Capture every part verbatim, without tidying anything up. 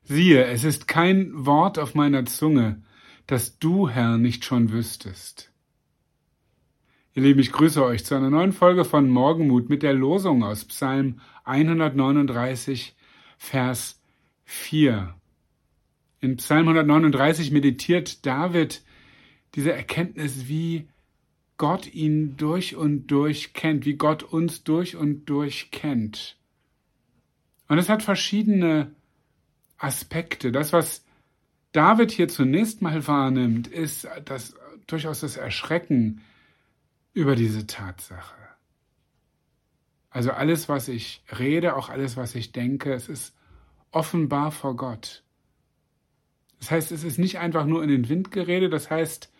Siehe, es ist kein Wort auf meiner Zunge, das du, Herr, nicht schon wüsstest. Ihr Lieben, ich grüße euch zu einer neuen Folge von Morgenmut mit der Losung aus Psalm hundertneununddreißig, Vers vier. In Psalm hundertneununddreißig meditiert David diese Erkenntnis, wie Gott ihn durch und durch kennt, wie Gott uns durch und durch kennt. Und es hat verschiedene Aspekte. Das, was David hier zunächst mal wahrnimmt, ist das, durchaus das Erschrecken über diese Tatsache. Also alles, was ich rede, auch alles, was ich denke, es ist offenbar vor Gott. Das heißt, es ist nicht einfach nur in den Wind geredet, das heißt,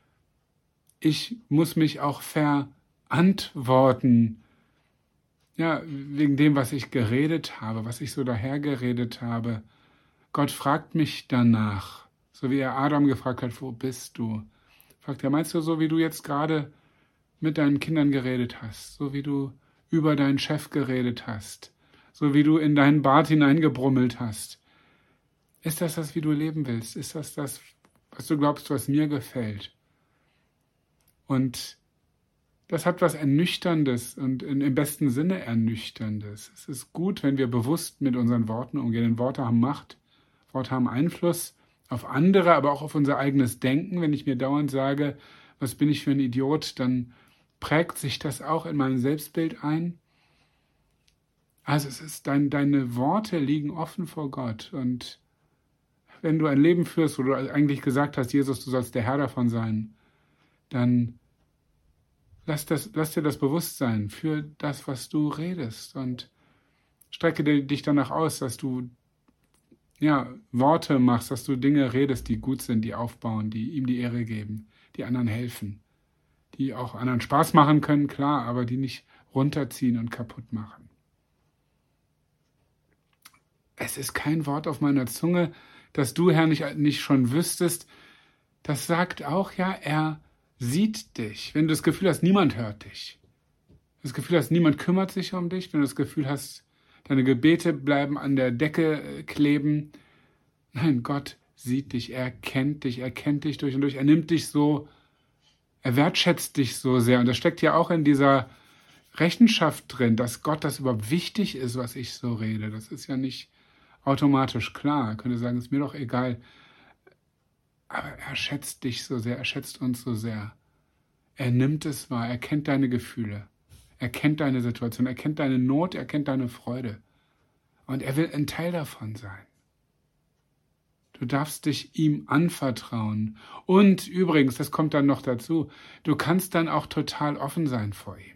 ich muss mich auch verantworten, ja, wegen dem, was ich geredet habe, was ich so dahergeredet habe. Gott fragt mich danach, so wie er Adam gefragt hat, wo bist du? Fragt er, meinst du, so wie du jetzt gerade mit deinen Kindern geredet hast, so wie du über deinen Chef geredet hast, so wie du in deinen Bart hineingebrummelt hast? Ist das das, wie du leben willst? Ist das das, was du glaubst, was mir gefällt? Und das hat was Ernüchterndes und im besten Sinne Ernüchterndes. Es ist gut, wenn wir bewusst mit unseren Worten umgehen. Denn Worte haben Macht, Worte haben Einfluss auf andere, aber auch auf unser eigenes Denken. Wenn ich mir dauernd sage, was bin ich für ein Idiot, dann prägt sich das auch in meinem Selbstbild ein. Also es ist dein, deine Worte liegen offen vor Gott. Und wenn du ein Leben führst, wo du eigentlich gesagt hast, Jesus, du sollst der Herr davon sein, dann lass, das, lass dir das bewusst sein für das, was du redest. Und strecke dich danach aus, dass du ja, Worte machst, dass du Dinge redest, die gut sind, die aufbauen, die ihm die Ehre geben, die anderen helfen, die auch anderen Spaß machen können, klar, aber die nicht runterziehen und kaputt machen. Es ist kein Wort auf meiner Zunge, das du, Herr, nicht, nicht schon wüsstest. Das sagt auch, ja, er sieht dich. Wenn du das Gefühl hast, niemand hört dich. Das Gefühl hast, niemand kümmert sich um dich. Wenn du das Gefühl hast, deine Gebete bleiben an der Decke kleben. Nein, Gott sieht dich, er kennt dich, er kennt dich durch und durch. Er nimmt dich so, er wertschätzt dich so sehr. Und das steckt ja auch in dieser Rechenschaft drin, dass Gott das überhaupt wichtig ist, was ich so rede. Das ist ja nicht automatisch klar. Er könnte sagen, ist mir doch egal. Aber er schätzt dich so sehr, er schätzt uns so sehr. Er nimmt es wahr, er kennt deine Gefühle, er kennt deine Situation, er kennt deine Not, er kennt deine Freude. Und er will ein Teil davon sein. Du darfst dich ihm anvertrauen. Und übrigens, das kommt dann noch dazu, du kannst dann auch total offen sein vor ihm.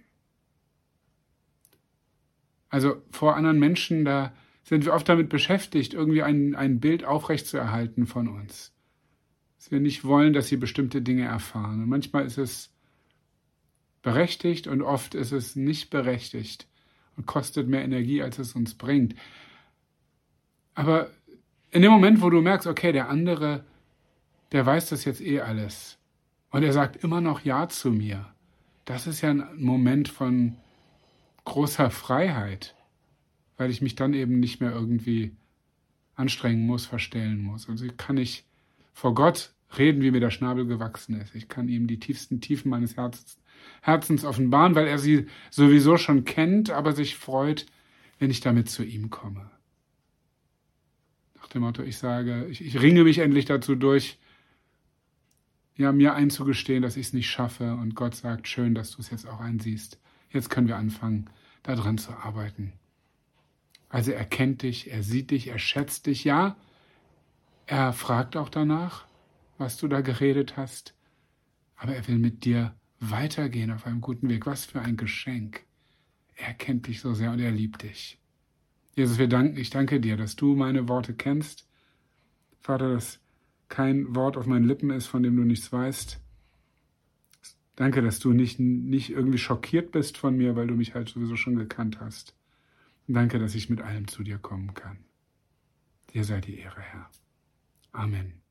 Also vor anderen Menschen, da sind wir oft damit beschäftigt, irgendwie ein, ein Bild aufrechtzuerhalten von uns. Dass wir nicht wollen, dass sie bestimmte Dinge erfahren. Und manchmal ist es berechtigt und oft ist es nicht berechtigt und kostet mehr Energie, als es uns bringt. Aber in dem Moment, wo du merkst, okay, der andere, der weiß das jetzt eh alles und er sagt immer noch Ja zu mir, das ist ja ein Moment von großer Freiheit, weil ich mich dann eben nicht mehr irgendwie anstrengen muss, verstellen muss. Also kann ich vor Gott reden, wie mir der Schnabel gewachsen ist. Ich kann ihm die tiefsten Tiefen meines Herzens, Herzens offenbaren, weil er sie sowieso schon kennt, aber sich freut, wenn ich damit zu ihm komme. Nach dem Motto, ich sage, ich, ich ringe mich endlich dazu durch, ja, mir einzugestehen, dass ich es nicht schaffe. Und Gott sagt, schön, dass du es jetzt auch einsiehst. Jetzt können wir anfangen, daran zu arbeiten. Also er kennt dich, er sieht dich, er schätzt dich, ja. Er fragt auch danach, was du da geredet hast. Aber er will mit dir weitergehen auf einem guten Weg. Was für ein Geschenk. Er kennt dich so sehr und er liebt dich. Jesus, wir danken, ich danke dir, dass du meine Worte kennst. Vater, dass kein Wort auf meinen Lippen ist, von dem du nichts weißt. Danke, dass du nicht, nicht irgendwie schockiert bist von mir, weil du mich halt sowieso schon gekannt hast. Und danke, dass ich mit allem zu dir kommen kann. Dir sei die Ehre, Herr. Amen.